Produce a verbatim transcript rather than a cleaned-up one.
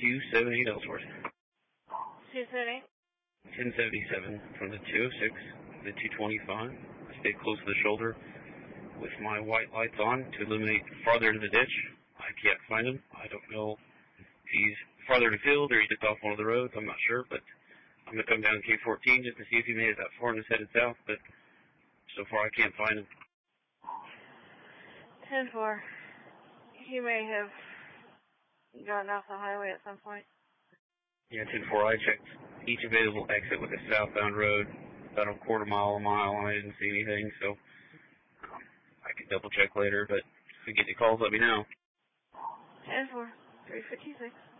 two seven eight Ellsworth. two seven eight? ten seventy-seven from the two oh six, the two twenty-five. I stay close to the shoulder with my white lights on to illuminate farther into the ditch. I can't find him. I don't know if he's farther in the field or he took off one of the roads. I'm not sure, but I'm going to come down to K fourteen just to see if he made it that far and is headed south, but so far I can't find him. ten four. He may have gotten off the highway at some point. Yeah, ten four, I checked each available exit with a southbound road, about a quarter mile, a mile, and I didn't see anything, so um, I could double check later, but if you get any calls, let me know. ten four, three fifty-six.